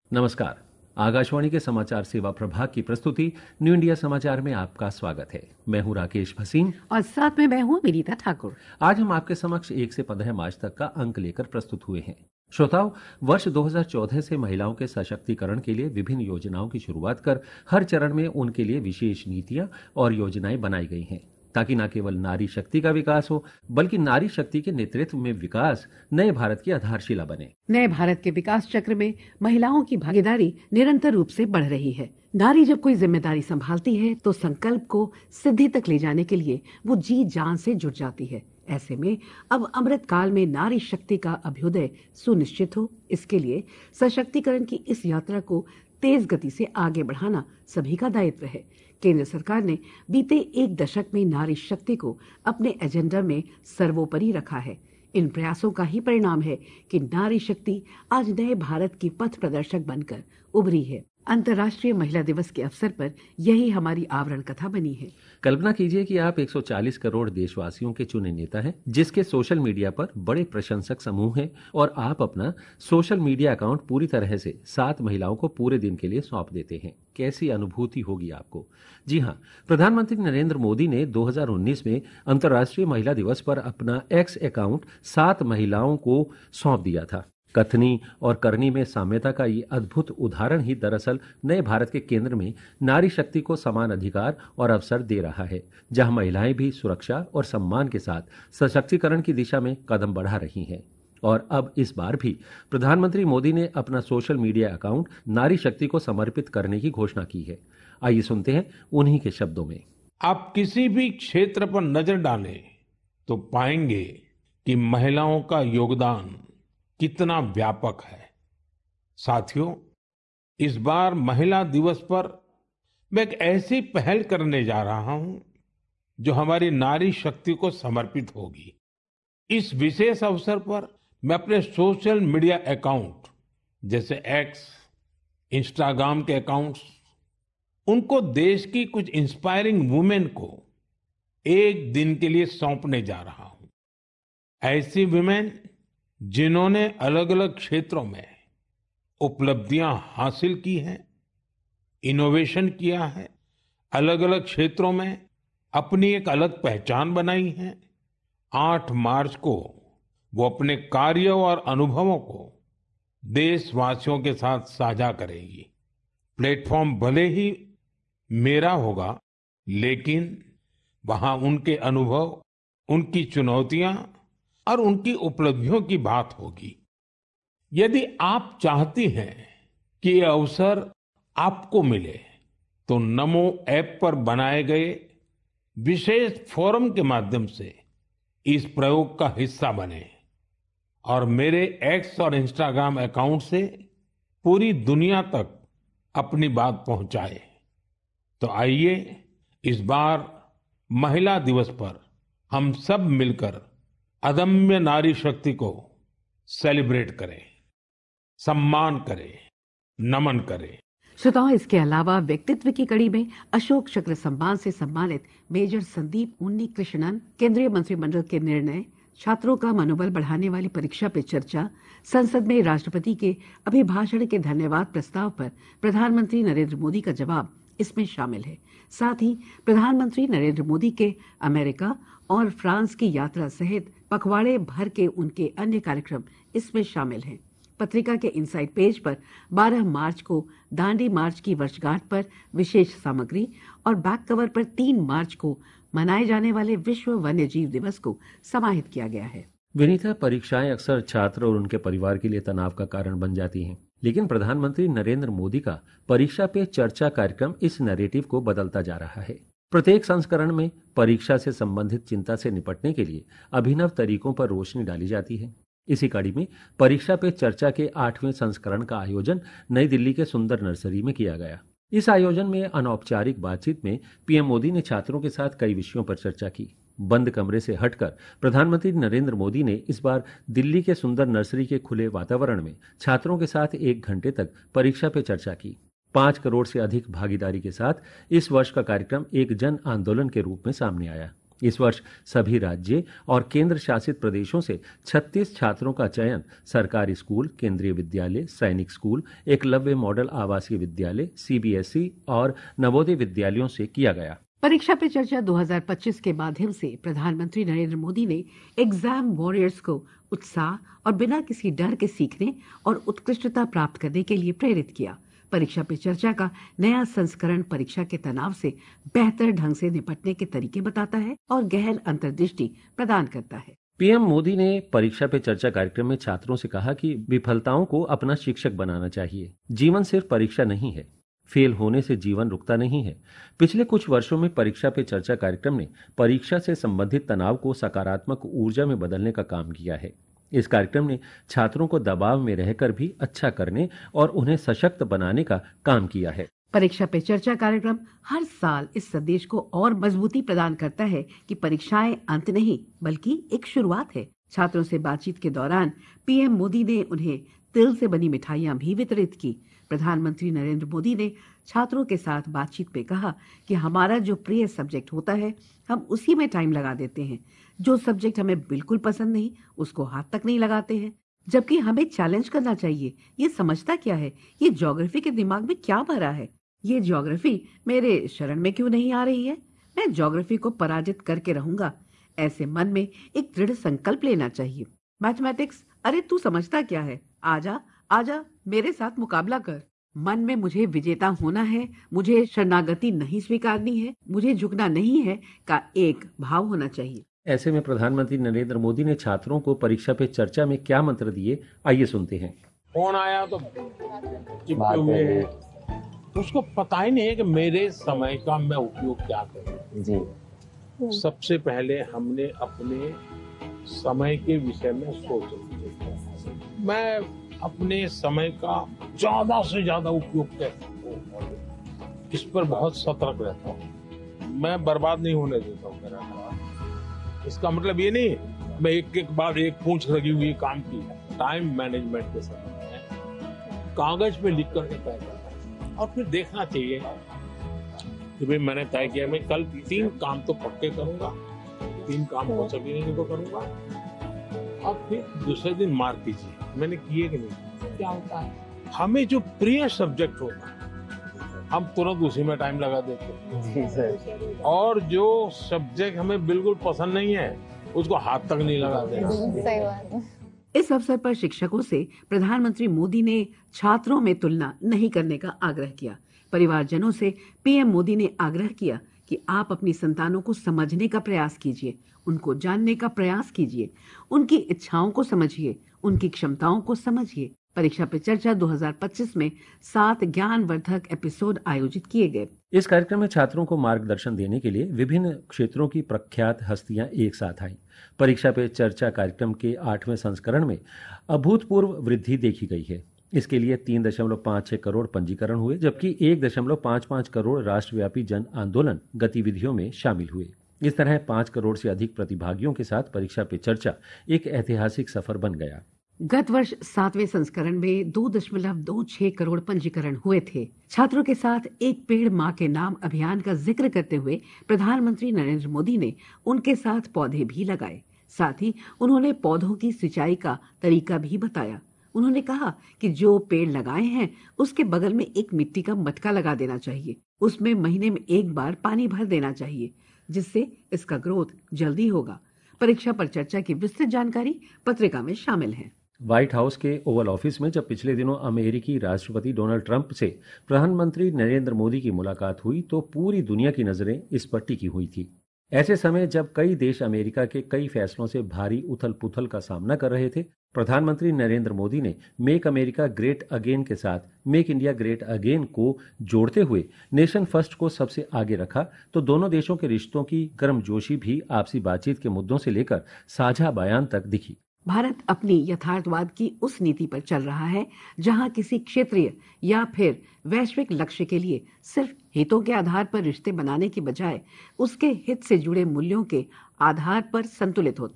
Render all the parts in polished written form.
नमस्कार। आकाशवाणी के समाचार सेवा प्रभाग की प्रस्तुति न्यू इंडिया समाचार में आपका स्वागत है। मैं हूं राकेश भसीन और साथ में मैं हूं विनीता ठाकुर। आज हम आपके समक्ष 1 से 15 मार्च तक का अंक लेकर प्रस्तुत हुए हैं। श्रोताओं, वर्ष 2014 से महिलाओं के सशक्तिकरण के लिए विभिन्न योजनाओं की शुरुआत कर हर चरण में उनके लिए विशेष नीतियां और योजनाएं बनाई गई हैं, ताकि न केवल नारी शक्ति का विकास हो, बल्कि नारी शक्ति के नेतृत्व में विकास नए भारत की आधारशिला बने। नए भारत के विकास चक्र में महिलाओं की भागीदारी निरंतर रूप से बढ़ रही है। नारी जब कोई जिम्मेदारी संभालती है तो संकल्प को सिद्धि तक ले जाने के लिए वो जी जान से जुट जाती है। ऐसे में अब अमृत काल में नारी शक्ति का अभ्युदय सुनिश्चित हो, इसके लिए सशक्तिकरण की इस यात्रा को तेज गति से आगे बढ़ाना सभी का दायित्व है। केंद्र सरकार ने बीते 1 दशक में नारी शक्ति को अपने एजेंडा में सर्वोपरि रखा है। इन प्रयासों का ही परिणाम है कि नारी शक्ति आज नए भारत की पथ प्रदर्शक बनकर उभरी है। अंतर्राष्ट्रीय महिला दिवस के अवसर पर यही हमारी आवरण कथा बनी है। कल्पना कीजिए कि आप 140 करोड़ देशवासियों के चुने नेता हैं, जिसके सोशल मीडिया पर बड़े प्रशंसक समूह हैं, और आप अपना सोशल मीडिया अकाउंट पूरी तरह से 7 महिलाओं को पूरे दिन के लिए सौंप देते हैं। कैसी अनुभूति होगी आपको? जी हाँ, प्रधानमंत्री नरेंद्र मोदी ने 2019 में अंतर्राष्ट्रीय महिला दिवस पर अपना एक्स अकाउंट 7 महिलाओं को सौंप दिया था। कथनी और करनी में साम्यता का ये अद्भुत उदाहरण ही दरअसल नए भारत के केंद्र में नारी शक्ति को समान अधिकार और अवसर दे रहा है, जहां महिलाएं भी सुरक्षा और सम्मान के साथ सशक्तिकरण की दिशा में कदम बढ़ा रही हैं। और अब इस बार भी प्रधानमंत्री मोदी ने अपना सोशल मीडिया अकाउंट नारी शक्ति को समर्पित करने की घोषणा की है। आइए सुनते हैं उन्हीं के शब्दों में। आप किसी भी क्षेत्र पर नजर डालें तो पाएंगे कि महिलाओं का योगदान कितना व्यापक है। साथियों, इस बार महिला दिवस पर मैं एक ऐसी पहल करने जा रहा हूं जो हमारी नारी शक्ति को समर्पित होगी। इस विशेष अवसर पर मैं अपने सोशल मीडिया अकाउंट जैसे एक्स, इंस्टाग्राम के अकाउंट्स, उनको देश की कुछ इंस्पायरिंग वुमेन को 1 दिन के लिए सौंपने जा रहा हूं। ऐसी वुमेन जिन्होंने अलग अलग क्षेत्रों में उपलब्धियां हासिल की हैं, इनोवेशन किया है, अलग अलग क्षेत्रों में अपनी एक अलग पहचान बनाई है। 8 मार्च को वो अपने कार्य और अनुभवों को देशवासियों के साथ साझा करेंगी। प्लेटफॉर्म भले ही मेरा होगा, लेकिन वहां उनके अनुभव, उनकी चुनौतियां और उनकी उपलब्धियों की बात होगी। यदि आप चाहती हैं कि ये अवसर आपको मिले तो नमो ऐप पर बनाए गए विशेष फोरम के माध्यम से इस प्रयोग का हिस्सा बने और मेरे एक्स और इंस्टाग्राम अकाउंट से पूरी दुनिया तक अपनी बात पहुंचाए। तो आइए इस बार महिला दिवस पर हम सब मिलकर अदम्य नारी शक्ति को सेलिब्रेट करें, सम्मान करें, नमन करें। श्रोताओं, इसके अलावा व्यक्तित्व की कड़ी में अशोक चक्र सम्मान से सम्मानित मेजर संदीप उन्नी कृष्णन, केंद्रीय मंत्रिमंडल के निर्णय, छात्रों का मनोबल बढ़ाने वाली परीक्षा पे चर्चा, संसद में राष्ट्रपति के अभिभाषण के धन्यवाद प्रस्ताव पर प्रधानमंत्री नरेंद्र मोदी का जवाब इसमें शामिल है। साथ ही प्रधानमंत्री नरेंद्र मोदी के अमेरिका और फ्रांस की यात्रा सहित पखवाड़े भर के उनके अन्य कार्यक्रम इसमें शामिल हैं। पत्रिका के इनसाइड पेज पर 12 मार्च को दांडी मार्च की वर्षगांठ पर विशेष सामग्री और बैक कवर पर 3 मार्च को मनाए जाने वाले विश्व वन्य जीव दिवस को समाहित किया गया है। विनीता, परीक्षाएं अक्सर छात्र और उनके परिवार के लिए तनाव का कारण बन जाती हैं, लेकिन प्रधानमंत्री नरेंद्र मोदी का परीक्षा पे चर्चा कार्यक्रम इस नैरेटिव को बदलता जा रहा है। प्रत्येक संस्करण में परीक्षा से संबंधित चिंता से निपटने के लिए अभिनव तरीकों पर रोशनी डाली जाती है। इसी कड़ी में परीक्षा पे चर्चा के 8वें संस्करण का आयोजन नई दिल्ली के सुंदर नर्सरी में किया गया। इस आयोजन में अनौपचारिक बातचीत में पीएम मोदी ने छात्रों के साथ कई विषयों पर चर्चा की। बंद कमरे से हटकर प्रधानमंत्री नरेंद्र मोदी ने इस बार दिल्ली के सुंदर नर्सरी के खुले वातावरण में छात्रों के साथ 1 घंटे तक परीक्षा पे चर्चा की। 5 करोड़ से अधिक भागीदारी के साथ इस वर्ष का कार्यक्रम एक जन आंदोलन के रूप में सामने आया। इस वर्ष सभी राज्य और केंद्र शासित प्रदेशों से 36 छात्रों का चयन सरकारी स्कूल, केंद्रीय विद्यालय, सैनिक स्कूल, एकलव्य मॉडल आवासीय विद्यालय, सीबीएसई और नवोदय विद्यालयों से किया गया। परीक्षा पे चर्चा 2025 के माध्यम से प्रधानमंत्री नरेंद्र मोदी ने एग्जाम वॉरियर्स को उत्साह और बिना किसी डर के सीखने और उत्कृष्टता प्राप्त करने के लिए प्रेरित किया। परीक्षा पे चर्चा का नया संस्करण परीक्षा के तनाव से बेहतर ढंग से निपटने के तरीके बताता है और गहन अंतर्दृष्टि प्रदान करता है। पीएम मोदी ने परीक्षा पे चर्चा कार्यक्रम में छात्रों से कहा कि विफलताओं को अपना शिक्षक बनाना चाहिए। जीवन सिर्फ परीक्षा नहीं है, फेल होने से जीवन रुकता नहीं है। पिछले कुछ वर्षों में परीक्षा पे चर्चा कार्यक्रम ने परीक्षा से संबंधित तनाव को सकारात्मक ऊर्जा में बदलने का काम किया है। इस कार्यक्रम ने छात्रों को दबाव में रहकर भी अच्छा करने और उन्हें सशक्त बनाने का काम किया है। परीक्षा पे चर्चा कार्यक्रम हर साल इस संदेश को और मजबूती प्रदान करता है कि परीक्षाएं अंत नहीं बल्कि एक शुरुआत है। छात्रों से बातचीत के दौरान पीएम मोदी ने उन्हें तिल से बनी मिठाइयां भी वितरित की। प्रधानमंत्री नरेंद्र मोदी ने छात्रों के साथ बातचीत में कहा कि हमारा जो प्रिय सब्जेक्ट होता है हम उसी में टाइम लगा देते हैं। जो सब्जेक्ट हमें बिल्कुल पसंद नहीं उसको हाथ तक नहीं लगाते हैं, जबकि हमें चैलेंज करना चाहिए। ये समझता क्या है, ये ज्योग्राफी के दिमाग में क्या भरा है, ये ज्योग्राफी मेरे शरण में क्यों नहीं आ रही है, मैं ज्योग्राफी को पराजित करके रहूंगा। ऐसे मन में एक दृढ़ संकल्प लेना चाहिए। मैथमेटिक्स, अरे तू समझता क्या है, आजा आजा मेरे साथ मुकाबला कर। मन में मुझे विजेता होना है, मुझे शरणागति नहीं स्वीकारनी है, मुझे झुकना नहीं है का एक भाव होना चाहिए। ऐसे में प्रधानमंत्री नरेंद्र मोदी ने छात्रों को परीक्षा पे चर्चा में क्या मंत्र दिए, आइए सुनते हैं। फोन आया तो चिपके हुए हैं, उसको पता ही नहीं है कि मेरे समय का मैं उपयोग क्या करूं। जी। सबसे पहले हमने अपने समय के विषय में सोचना। मैं अपने समय का ज्यादा से ज्यादा उपयोग कैसे करूं, इस पर बहुत सतर्क रहता हूँ। मैं बर्बाद नहीं होने देता हूँ मेरा काम। इसका मतलब ये नहीं मैं एक एक बार एक पूंछ लगी हुई काम की। टाइम मैनेजमेंट के समय में कागज पे लिख करके तय करना है और फिर देखना चाहिए कि भाई मैंने तय किया मैं कल 3 काम तो पक्के करूंगा, 3 काम हो सके नहीं तो करूंगा, और फिर दूसरे दिन मार्क कीजिए मैंने किए कि नहीं। क्या होता है, हमें जो प्रिय सब्जेक्ट होता है हम तुरंत उसी में टाइम लगा देते हैं, और जो सब्जेक्ट हमें बिल्कुल पसंद नहीं है उसको हाथ तक नहीं लगाते। सही बात है। इस अवसर पर शिक्षकों से प्रधानमंत्री मोदी ने छात्रों में तुलना नहीं करने का आग्रह किया। परिवारजनों से पीएम मोदी ने आग्रह किया कि आप अपनी संतानों को समझने का प्रयास कीजिए, उनको जानने का प्रयास कीजिए, उनकी इच्छाओं को समझिए, उनकी क्षमताओं को समझिए। परीक्षा पे चर्चा 2025 में 7 ज्ञानवर्धक एपिसोड आयोजित किए गए। इस कार्यक्रम में छात्रों को मार्गदर्शन देने के लिए विभिन्न क्षेत्रों की प्रख्यात हस्तियां एक साथ आईं। परीक्षा पे चर्चा कार्यक्रम के 8वें संस्करण में अभूतपूर्व वृद्धि देखी गई है। इसके लिए 3.56 करोड़ पंजीकरण हुए, जबकि 1.55 करोड़ राष्ट्रव्यापी जन आंदोलन गतिविधियों में शामिल हुए। इस तरह 5 करोड़ से अधिक प्रतिभागियों के साथ परीक्षा पे चर्चा एक ऐतिहासिक सफर बन गया। गत वर्ष 7वें संस्करण में 2.26 करोड़ पंजीकरण हुए थे। छात्रों के साथ एक पेड़ माँ के नाम अभियान का जिक्र करते हुए प्रधानमंत्री नरेंद्र मोदी ने उनके साथ पौधे भी लगाए। साथ ही उन्होंने पौधों की सिंचाई का तरीका भी बताया। उन्होंने कहा कि जो पेड़ लगाए हैं उसके बगल में एक मिट्टी का मटका लगा देना चाहिए, उसमें महीने में एक बार पानी भर देना चाहिए, जिससे इसका ग्रोथ जल्दी होगा। परीक्षा पर चर्चा की विस्तृत जानकारी पत्रिका में शामिल है। व्हाइट हाउस के ओवल ऑफिस में जब पिछले दिनों अमेरिकी राष्ट्रपति डोनाल्ड ट्रंप से प्रधानमंत्री नरेंद्र मोदी की मुलाकात हुई तो पूरी दुनिया की नजरें इस पर टिकी हुई थी। ऐसे समय जब कई देश अमेरिका के कई फैसलों से भारी उथल पुथल का सामना कर रहे थे, प्रधानमंत्री नरेंद्र मोदी ने मेक अमेरिका ग्रेट अगेन के साथ मेक इंडिया ग्रेट अगेन को जोड़ते हुए नेशन फर्स्ट को सबसे आगे रखा, तो दोनों देशों के रिश्तों की गर्मजोशी भी आपसी बातचीत के मुद्दों से लेकर साझा बयान तक दिखी। भारत अपनी यथार्थवाद की उस नीति पर चल रहा है जहां किसी क्षेत्रीय या फिर वैश्विक लक्ष्य के लिए सिर्फ हितों के आधार पर रिश्ते बनाने की बजाय उसके हित से जुड़े मूल्यों के आधार पर संतुलित होते हैं।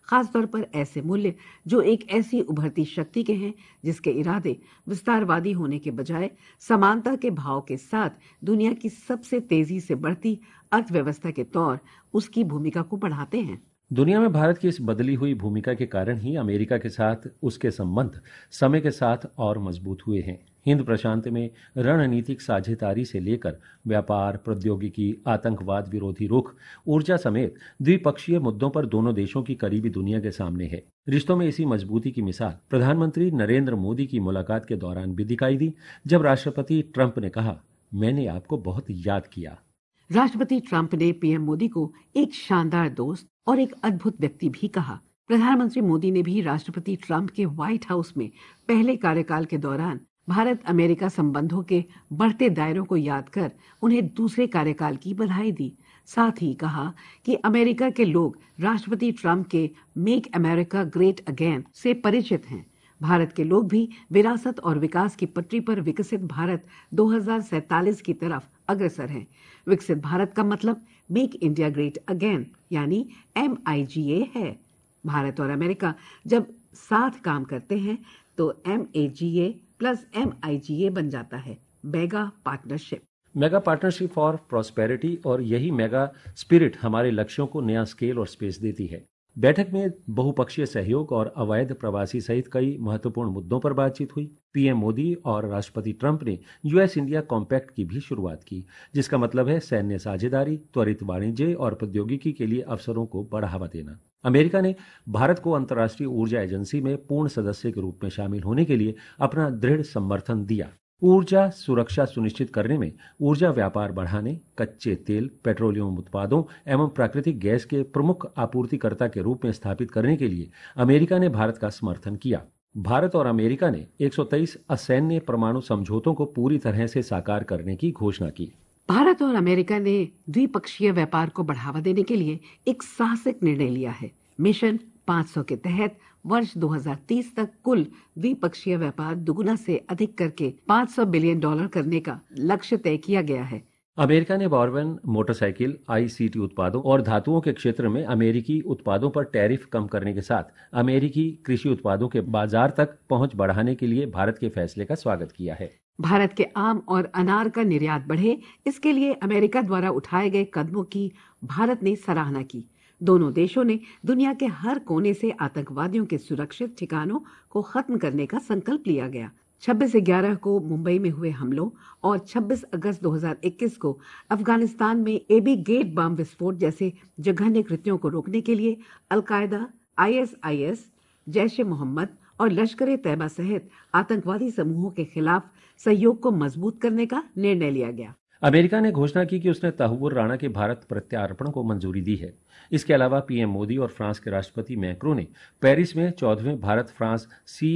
खासतौर पर ऐसे मूल्य जो एक ऐसी उभरती शक्ति के हैं जिसके इरादे विस्तारवादी होने के बजाय समानता के भाव के साथ दुनिया की सबसे तेजी से बढ़ती अर्थव्यवस्था के तौर उसकी भूमिका को बढ़ाते हैं। दुनिया में भारत की इस बदली हुई भूमिका के कारण ही अमेरिका के साथ उसके संबंध समय के साथ और मजबूत हुए हैं। हिंद प्रशांत में रणनीतिक साझेदारी से लेकर व्यापार, प्रौद्योगिकी, आतंकवाद विरोधी रुख, ऊर्जा समेत द्विपक्षीय मुद्दों पर दोनों देशों की करीबी दुनिया के सामने है। रिश्तों में इसी मजबूती की मिसाल प्रधानमंत्री नरेंद्र मोदी की मुलाकात के दौरान भी दिखाई दी, जब राष्ट्रपति ट्रंप ने कहा, मैंने आपको बहुत याद किया। राष्ट्रपति ट्रंप ने पीएम मोदी को एक शानदार दोस्त और एक अद्भुत व्यक्ति भी कहा। प्रधानमंत्री मोदी ने भी राष्ट्रपति ट्रंप के व्हाइट हाउस में पहले कार्यकाल के दौरान भारत अमेरिका संबंधों के बढ़ते दायरों को याद कर उन्हें दूसरे कार्यकाल की बधाई दी। साथ ही कहा कि अमेरिका के लोग राष्ट्रपति ट्रंप के मेक अमेरिका ग्रेट अगेन से परिचित हैं। भारत के लोग भी विरासत और विकास की पटरी पर विकसित भारत 2047 की तरफ अग्रसर हैं। विकसित भारत का मतलब मेक इंडिया ग्रेट अगेन यानी MIGA है। भारत और अमेरिका जब साथ काम करते हैं तो MAGA प्लस MIGA बन जाता है, mega partnership. Mega partnership for prosperity, और यही मेगा स्पिरिट हमारे लक्ष्यों को नया स्केल और स्पेस देती है। बैठक में बहुपक्षीय सहयोग और अवैध प्रवासी सहित कई महत्वपूर्ण मुद्दों पर बातचीत हुई। पीएम मोदी और राष्ट्रपति ट्रंप ने US इंडिया कॉम्पैक्ट की भी शुरुआत की, जिसका मतलब है सैन्य साझेदारी, त्वरित वाणिज्य और प्रौद्योगिकी के लिए अवसरों को बढ़ावा देना। अमेरिका ने भारत को अंतर्राष्ट्रीय ऊर्जा एजेंसी में पूर्ण सदस्य के रूप में शामिल होने के लिए अपना दृढ़ समर्थन दिया। ऊर्जा सुरक्षा सुनिश्चित करने में ऊर्जा व्यापार बढ़ाने, कच्चे तेल, पेट्रोलियम उत्पादों एवं प्राकृतिक गैस के प्रमुख आपूर्तिकर्ता के रूप में स्थापित करने के लिए अमेरिका ने भारत का समर्थन किया। भारत और अमेरिका ने 123 असैन्य परमाणु समझौतों को पूरी तरह से साकार करने की घोषणा की। भारत और अमेरिका ने द्विपक्षीय व्यापार को बढ़ावा देने के लिए एक साहसिक निर्णय लिया है। मिशन 500 के तहत वर्ष 2030 तक कुल द्विपक्षीय व्यापार दुगुना से अधिक करके $500 बिलियन करने का लक्ष्य तय किया गया है। अमेरिका ने वारवन, मोटरसाइकिल, ICT उत्पादों और धातुओं के क्षेत्र में अमेरिकी उत्पादों पर टैरिफ कम करने के साथ अमेरिकी कृषि उत्पादों के बाजार तक पहुंच बढ़ाने के लिए भारत के फैसले का स्वागत किया है। भारत के आम और अनार का निर्यात बढ़े, इसके लिए अमेरिका द्वारा उठाए गए कदमों की भारत ने सराहना की। दोनों देशों ने दुनिया के हर कोने से आतंकवादियों के सुरक्षित ठिकानों को खत्म करने का संकल्प लिया गया। 26 से 11 को मुंबई में हुए हमलों और 26 अगस्त 2021 को अफगानिस्तान में AB गेट बम विस्फोट जैसे जघन्य कृत्यों को रोकने के लिए अलकायदा, ISIS, जैश-ए-मोहम्मद और लश्कर-ए-तैयबा सहित आतंकवादी समूहों के खिलाफ सहयोग को मजबूत करने का निर्णय लिया गया। अमेरिका ने घोषणा की कि उसने तहव्वुर राणा के भारत प्रत्यार्पण को मंजूरी दी है। इसके अलावा पीएम मोदी और फ्रांस के राष्ट्रपति मैक्रों ने पेरिस में 14वें भारत फ्रांस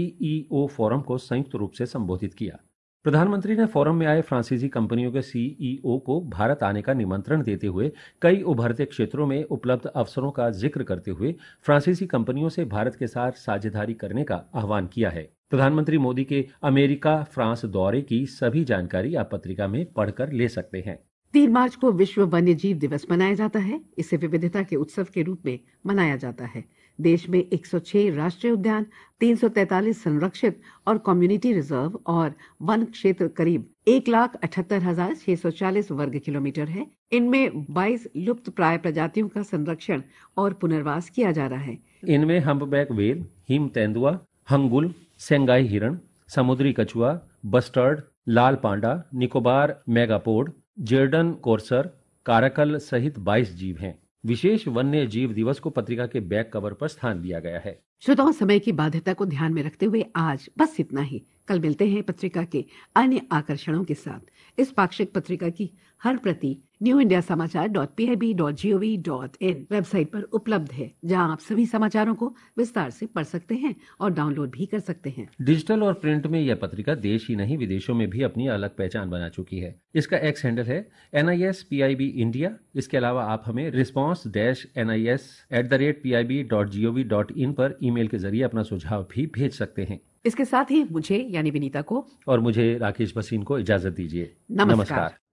CEO फोरम को संयुक्त रूप से संबोधित किया। प्रधानमंत्री ने फोरम में आए फ्रांसीसी कंपनियों के CEO को भारत आने का निमंत्रण देते हुए कई उभरते क्षेत्रों में उपलब्ध अवसरों का जिक्र करते हुए फ्रांसीसी कंपनियों से भारत के साथ साझेदारी करने का आह्वान किया है। प्रधानमंत्री मोदी के अमेरिका फ्रांस दौरे की सभी जानकारी आप पत्रिका में पढ़कर ले सकते हैं। 3 मार्च को विश्व वन्य जीव दिवस मनाया जाता है। इसे विविधता के उत्सव के रूप में मनाया जाता है। देश में 106 राष्ट्रीय उद्यान, 343 संरक्षित और कम्युनिटी रिजर्व और वन क्षेत्र करीब 1,78,640 वर्ग किलोमीटर है। इनमें 22 लुप्त प्राय प्रजातियों का संरक्षण और पुनर्वास किया जा रहा है। इनमें हम्पबैक व्हेल, हिम तेंदुआ, हंगुल, सेंगाई हिरण, समुद्री कछुआ, बस्टर्ड, लाल panda, Nicobar megapode, Jerdon courser, caracal सहित 22 जीव हैं। विशेष वन्य जीव दिवस को पत्रिका के बैक कवर पर स्थान दिया गया है। श्रोताओं, समय की बाध्यता को ध्यान में रखते हुए आज बस इतना ही। कल मिलते हैं पत्रिका के अन्य आकर्षणों के साथ। इस पाक्षिक पत्रिका की हर प्रति newindiasamachaar.pib.gov.in वेबसाइट पर उपलब्ध है, जहां आप सभी समाचारों को विस्तार से पढ़ सकते हैं और डाउनलोड भी कर सकते हैं। डिजिटल और प्रिंट में यह पत्रिका देश ही नहीं विदेशों में भी अपनी अलग पहचान बना चुकी है। इसका एक्स हैंडल है NISPIB इंडिया। इसके अलावा आप हमें response-nis@pib.gov.in पर ईमेल के जरिए अपना सुझाव भी भेज सकते हैं। इसके साथ ही मुझे यानी विनीता को और मुझे राकेश भसीन को इजाजत दीजिए। नमस्कार।